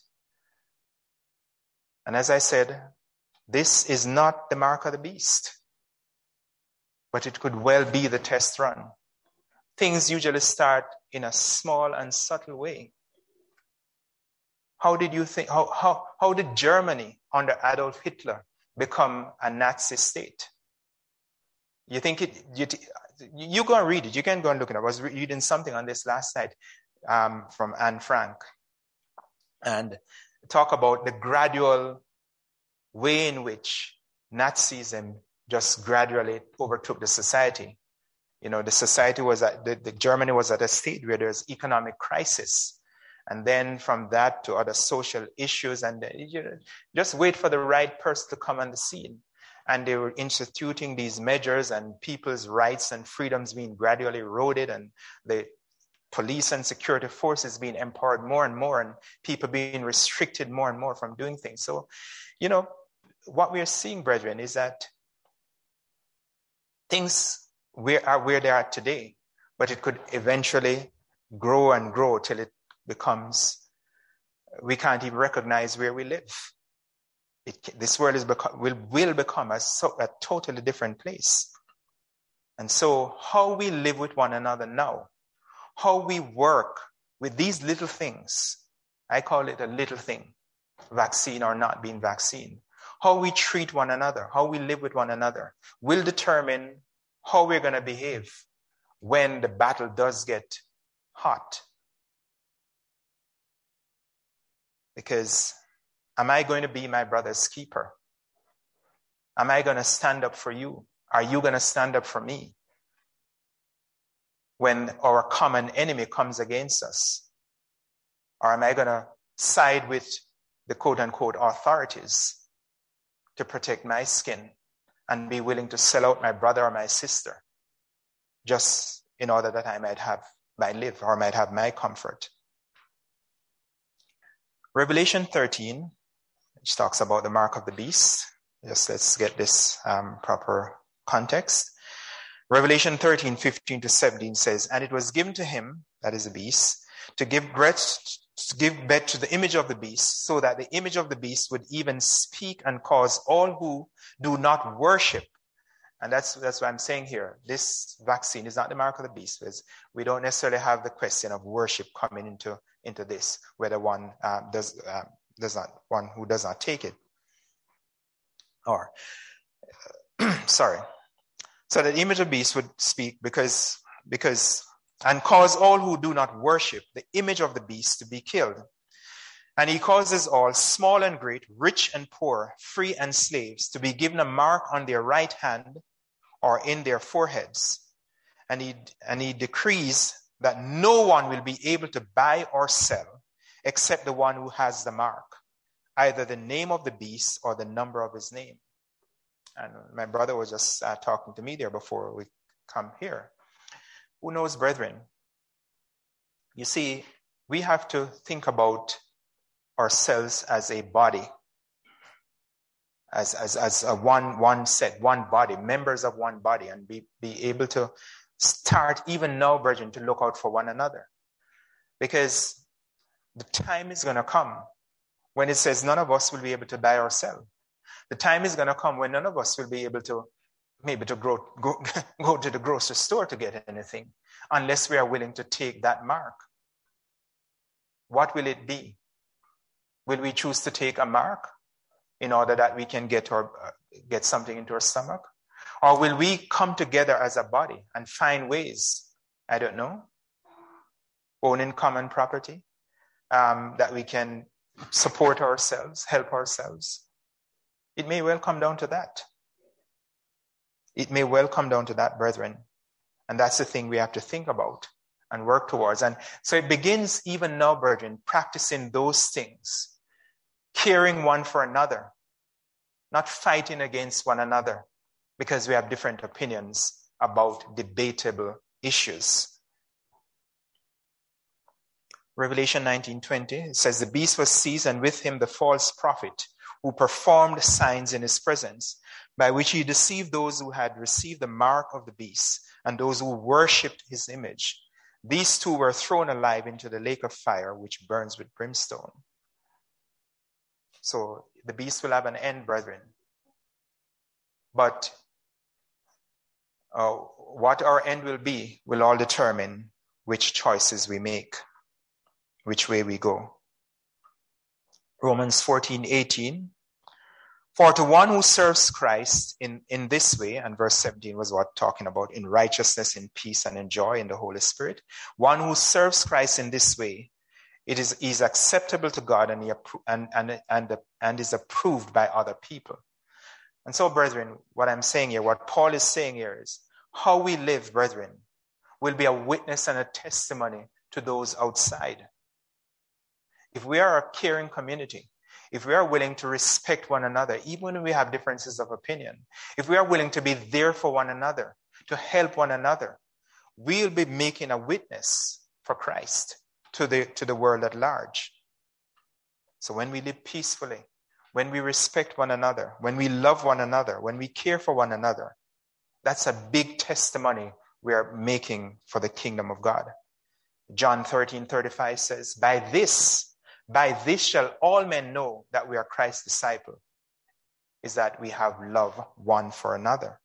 Speaker 1: And as I said, this is not the mark of the beast, but it could well be the test run. Things usually start in a small and subtle way. How did you think, how, how, how did Germany under Adolf Hitler become a Nazi state? You think it, you, you go and read it. You can go and look it up. I was reading something on this last night um, from Anne Frank, and talk about the gradual way in which Nazism just gradually overtook the society. You know, the society was at, the, the Germany was at a state where there's economic crisis. And then from that to other social issues, and you know, just wait for the right person to come on the scene. And they were instituting these measures, and people's rights and freedoms being gradually eroded, and the police and security forces being empowered more and more, and people being restricted more and more from doing things. So, you know, what we are seeing, brethren, is that things are where they are today, but it could eventually grow and grow till it becomes, we can't even recognize where we live. It, this world is become, will, will become a, so, a totally different place. And so how we live with one another now, how we work with these little things, I call it a little thing, vaccine or not being vaccine, how we treat one another, how we live with one another, will determine how we're going to behave when the battle does get hot. Because am I going to be my brother's keeper? Am I going to stand up for you? Are you going to stand up for me when our common enemy comes against us? Or am I going to side with the quote-unquote authorities to protect my skin and be willing to sell out my brother or my sister just in order that I might have, might live or might have my comfort? Revelation thirteen, which talks about the mark of the beast. Just let's get this um, proper context. Revelation thirteen, fifteen to seventeen says, and it was given to him, that is the beast, to give breath, to give birth to the image of the beast, so that the image of the beast would even speak and cause all who do not worship. And that's that's what I'm saying here. This vaccine is not the mark of the beast, because we don't necessarily have the question of worship coming into, into this, whether one uh, does uh, does not one who does not take it. Or uh, sorry. So that the image of the beast would speak because because and cause all who do not worship the image of the beast to be killed. And he causes all, small and great, rich and poor, free and slaves, to be given a mark on their right hand or in their foreheads. And he, and he decrees that no one will be able to buy or sell except the one who has the mark, either the name of the beast or the number of his name. And my brother was just uh, talking to me there before we come here. Who knows, brethren? You see, we have to think about ourselves as a body, as as as a one one set, one body, members of one body, and be, be able to start even now, brethren, to look out for one another. Because the time is going to come when it says none of us will be able to buy or sell. The time is going to come when none of us will be able to maybe to grow, go, go to the grocery store to get anything, unless we are willing to take that mark. What will it be? Will we choose to take a mark in order that we can get our, uh, get something into our stomach? Or will we come together as a body and find ways, I don't know, owning common property, um, that we can support ourselves, help ourselves? It may well come down to that. It may well come down to that, brethren. And that's the thing we have to think about and work towards. And so it begins even now, brethren, practicing those things, caring one for another, not fighting against one another because we have different opinions about debatable issues. Revelation nineteen twenty, it says, the beast was seized, and with him the false prophet, who performed signs in his presence, by which he deceived those who had received the mark of the beast, and those who worshipped his image. These two were thrown alive into the lake of fire, which burns with brimstone. So the beast will have an end, brethren. But uh, what our end will be will all determine which choices we make, which way we go. Romans fourteen eighteen. For to one who serves Christ in, in this way, and verse seventeen was what talking about, in righteousness, in peace, and in joy in the Holy Spirit. One who serves Christ in this way, it is, is acceptable to God and, he appro- and, and, and, and is approved by other people. And so, brethren, what I'm saying here, what Paul is saying here is, how we live, brethren, will be a witness and a testimony to those outside. If we are a caring community, if we are willing to respect one another, even when we have differences of opinion, if we are willing to be there for one another, to help one another, we'll be making a witness for Christ to the, to the world at large. So when we live peacefully, when we respect one another, when we love one another, when we care for one another, that's a big testimony we are making for the kingdom of God. John thirteen thirty-five says, by this, By this shall all men know that we are Christ's disciple, is that we have love one for another.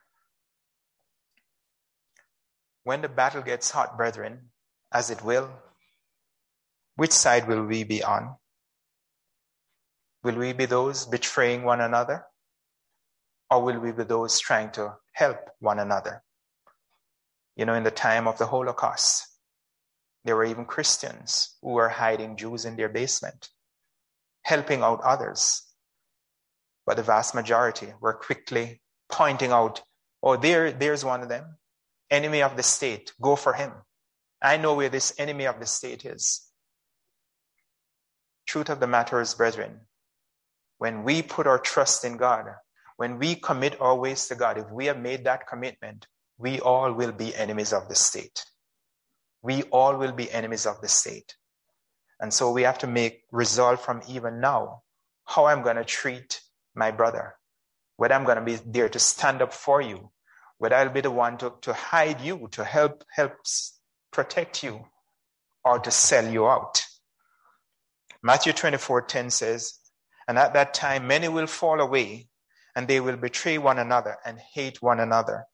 Speaker 1: When the battle gets hot, brethren, as it will, which side will we be on? Will we be those betraying one another? Or will we be those trying to help one another? You know, in the time of the Holocaust, there were even Christians who were hiding Jews in their basement, helping out others. But the vast majority were quickly pointing out, oh, there, there's one of them. Enemy of the state, go for him. I know where this enemy of the state is. Truth of the matter is, brethren, when we put our trust in God, when we commit our ways to God, if we have made that commitment, we all will be enemies of the state. We all will be enemies of the state. And so we have to make resolve from even now how I'm going to treat my brother, whether I'm going to be there to stand up for you, whether I'll be the one to, to hide you, to help, help protect you, or to sell you out. Matthew twenty-four ten says, and at that time many will fall away, and they will betray one another and hate one another.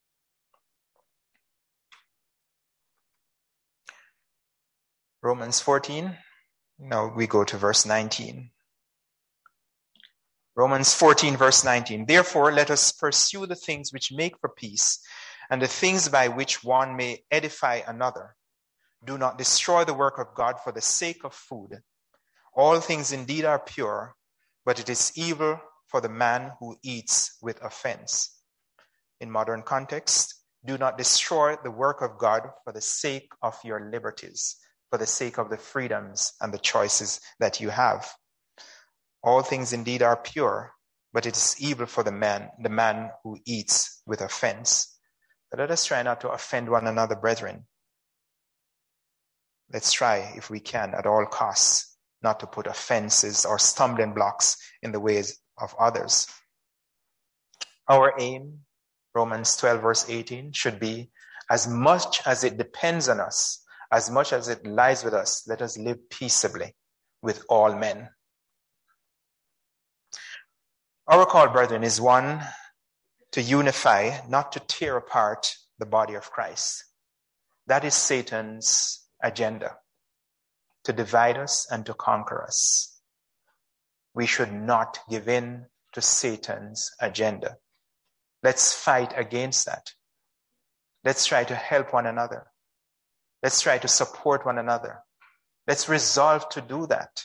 Speaker 1: Romans fourteen, now we go to verse nineteen. Romans fourteen, verse nineteen. Therefore, let us pursue the things which make for peace, and the things by which one may edify another. Do not destroy the work of God for the sake of food. All things indeed are pure, but it is evil for the man who eats with offense. In modern context, do not destroy the work of God for the sake of your liberties, for the sake of the freedoms and the choices that you have. All things indeed are pure, but it is evil for the man, the man who eats with offense. But let us try not to offend one another, brethren. Let's try, if we can, at all costs, not to put offenses or stumbling blocks in the ways of others. Our aim, Romans twelve, verse eighteen, should be, as much as it depends on us, as much as it lies with us, let us live peaceably with all men. Our call, brethren, is one to unify, not to tear apart the body of Christ. That is Satan's agenda, to divide us and to conquer us. We should not give in to Satan's agenda. Let's fight against that. Let's try to help one another. Let's try to support one another. Let's resolve to do that.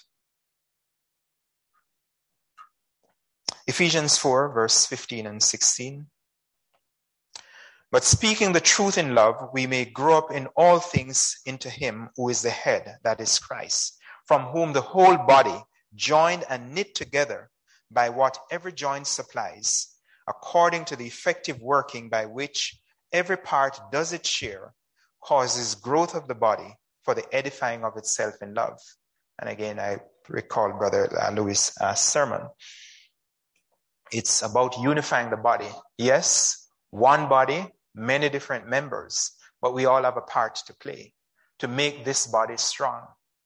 Speaker 1: Ephesians four, verse fifteen and sixteen. But speaking the truth in love, we may grow up in all things into him who is the head, that is Christ, from whom the whole body, joined and knit together by what every joint supplies, according to the effective working by which every part does its share, causes growth of the body for the edifying of itself in love. And again, I recall Brother Louis' uh, sermon. It's about unifying the body. Yes, one body, many different members, but we all have a part to play to make this body strong,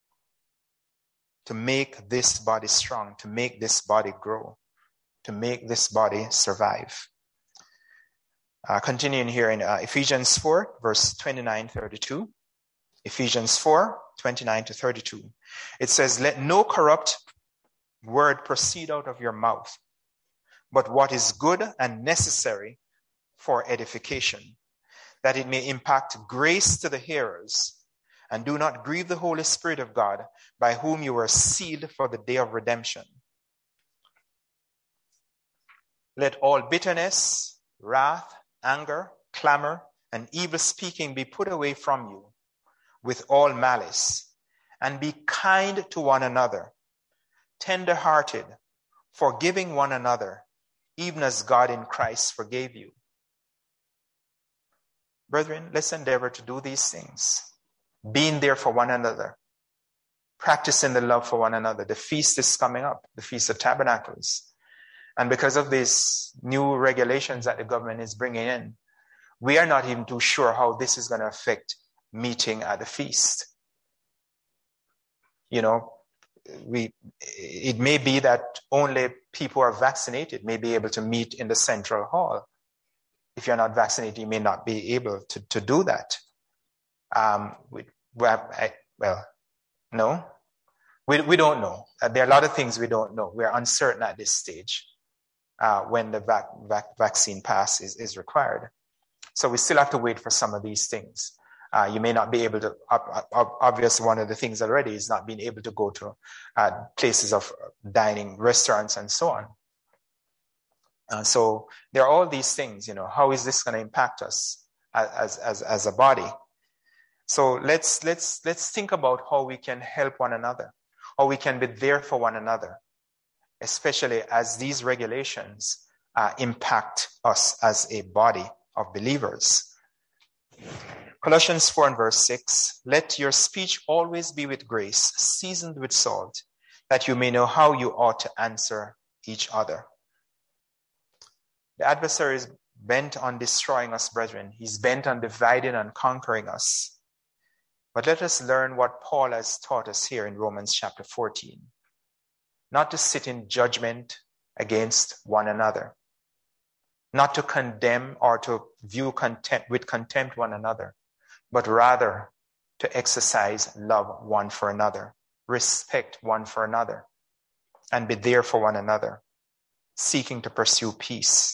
Speaker 1: to make this body strong, to make this body grow, to make this body survive. Uh, continuing here in uh, Ephesians four, verse twenty-nine, thirty-two. Ephesians four, twenty-nine to thirty-two. It says, "Let no corrupt word proceed out of your mouth, but what is good and necessary for edification, that it may impact grace to the hearers. And do not grieve the Holy Spirit of God, by whom you were sealed for the day of redemption. Let all bitterness, wrath, anger, clamor, and evil speaking be put away from you, with all malice, and be kind to one another, tender-hearted, forgiving one another, even as God in Christ forgave you." Brethren, let's endeavor to do these things, being there for one another, practicing the love for one another. The feast is coming up, the Feast of Tabernacles. And because of these new regulations that the government is bringing in, we are not even too sure how this is going to affect meeting at the feast. You know, we it may be that only people who are vaccinated may be able to meet in the central hall. If you're not vaccinated, you may not be able to, to do that. Um, we, well, I, well, no, we, we don't know. Uh, there are a lot of things we don't know. We're uncertain at this stage uh, when the vac, vac, vaccine pass is, is required. So we still have to wait for some of these things. Uh, you may not be able to, ob- ob- obviously one of the things already is not being able to go to uh, places of dining, restaurants, and so on. Uh, so there are all these things, you know, how is this going to impact us as, as, as a body? So let's, let's, let's think about how we can help one another, how we can be there for one another, especially as these regulations uh, impact us as a body of believers. Colossians four and verse six, "Let your speech always be with grace, seasoned with salt, that you may know how you ought to answer each other." The adversary is bent on destroying us, brethren. He's bent on dividing and conquering us. But let us learn what Paul has taught us here in Romans chapter fourteen. Not to sit in judgment against one another. Not to condemn or to view contempt, with contempt one another, but rather to exercise love one for another, respect one for another, and be there for one another, seeking to pursue peace.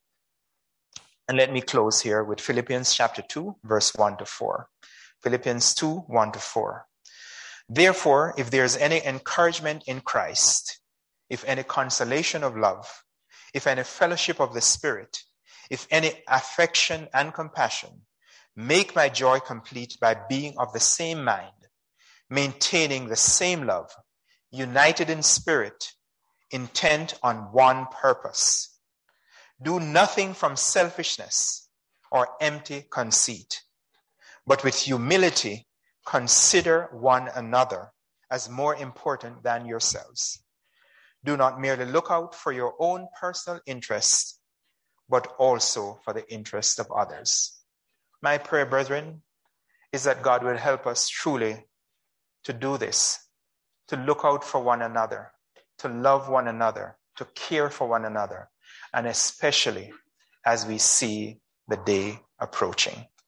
Speaker 1: And let me close here with Philippians chapter two, verse one to four. Philippians two, one to four. "Therefore, if there is any encouragement in Christ, if any consolation of love, if any fellowship of the Spirit, if any affection and compassion, make my joy complete by being of the same mind, maintaining the same love, united in spirit, intent on one purpose. Do nothing from selfishness or empty conceit, but with humility consider one another as more important than yourselves. Do not merely look out for your own personal interest, but also for the interest of others." My prayer, brethren, is that God will help us truly to do this, to look out for one another, to love one another, to care for one another, and especially as we see the day approaching.